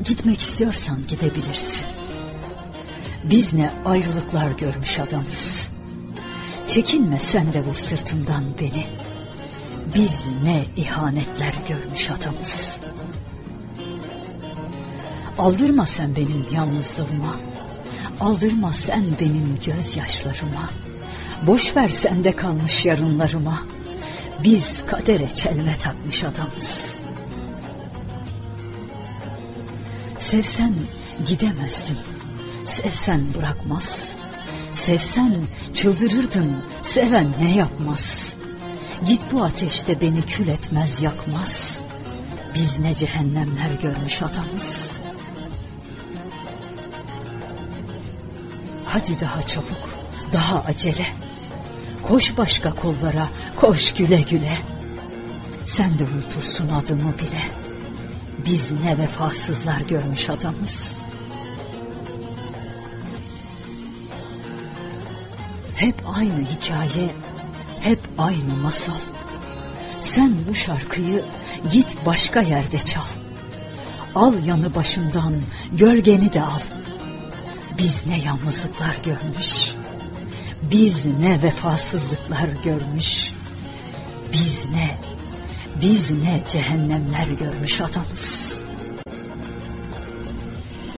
Gitmek istiyorsan gidebilirsin. Biz ne ayrılıklar görmüş adamız. Çekinme sen de vur sırtımdan beni. Biz ne ihanetler görmüş adamız. Aldırma sen benim yalnızlığıma. Aldırma sen benim gözyaşlarıma. Boş ver sende kalmış yarınlarıma. Biz kadere çelme takmış adamız. Sevsen gidemezdin, sevsen bırakmaz. Sevsen çıldırırdın, seven ne yapmaz. Git bu ateşte beni kül etmez yakmaz. Biz ne cehennemler görmüş adamız. Hadi daha çabuk, daha acele. Koş başka kollara, koş güle güle. Sen de unutursun adımı bile. Biz ne vefasızlar görmüş adamız. Hep aynı hikaye, hep aynı masal. Sen bu şarkıyı git başka yerde çal. Al yanı başımdan, gölgeni de al. Biz ne yalnızlıklar görmüş. Biz ne vefasızlıklar görmüş. Biz ne cehennemler görmüş adamız.